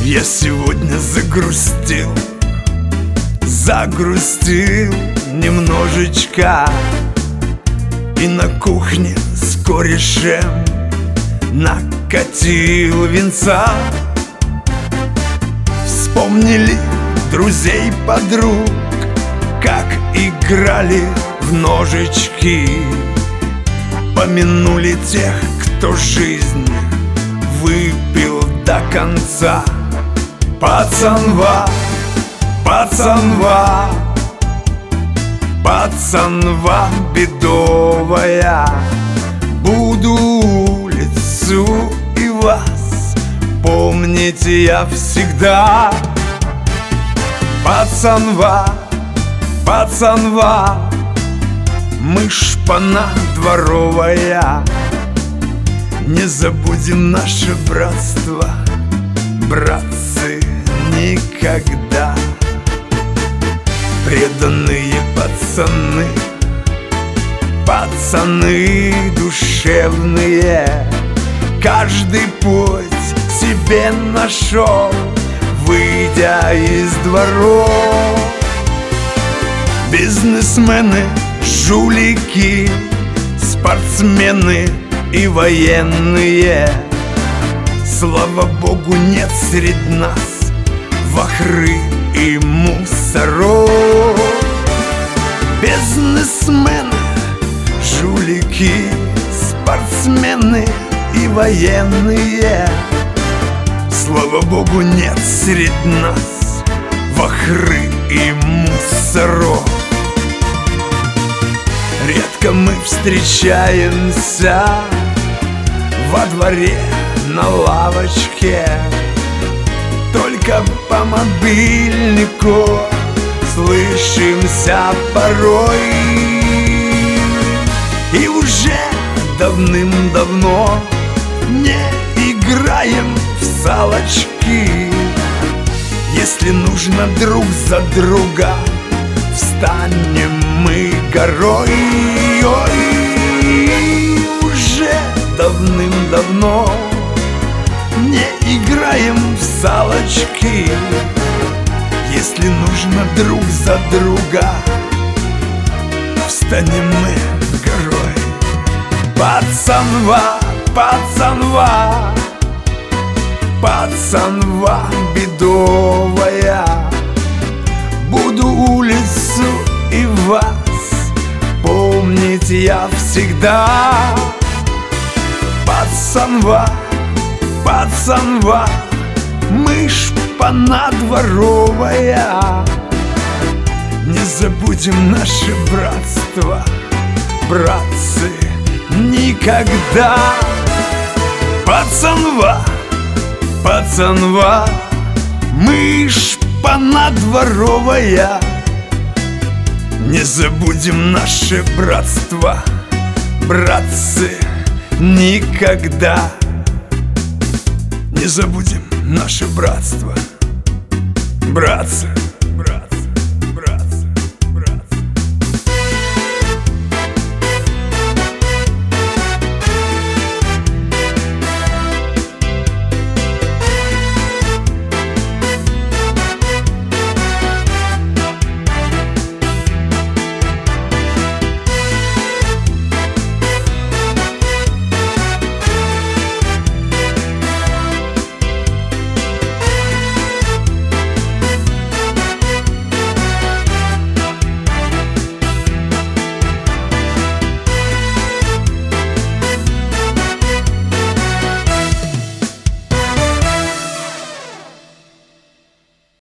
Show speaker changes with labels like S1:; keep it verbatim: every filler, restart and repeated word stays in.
S1: Я сегодня загрустил, загрустил немножечко, и на кухне с корешем накатил винца. Вспомнили друзей, подруг, как играли в ножички. Помянули тех, кто жизнь выпил до конца. Пацанва, пацанва, пацанва бедовая. Буду улицу и вас помнить я всегда. Пацанва, пацанва, мы шпана дворовая. Не забудем наше братство, братцы, никогда. Преданные пацаны, пацаны душевные, каждый путь себе нашел, выйдя из дворов. Бизнесмены, жулики, спортсмены и военные, слава богу, нет среди нас вахры и мусоров. Бизнесмены, жулики, спортсмены и военные, слава богу, нет среди нас вахры и мусоров. Редко мы встречаемся во дворе на лавочке, только по мобильнику слышимся порой. И уже давным-давно не играем в салочки. Если нужно друг за друга, встанем мы горой. Ой, уже давным-давно не играем в салочки. Если нужно друг за друга, встанем мы горой. Пацанва, пацанва, пацанва бедовая. Буду улицу и вас помнить я всегда. Пацанва, пацанва, мы шпана дворовая. Не забудем наше братство, братцы, никогда. Пацанва, пацанва, мы шпана дворовая. Не забудем наше братство, братцы, никогда. Не забудем наше братство, братцы.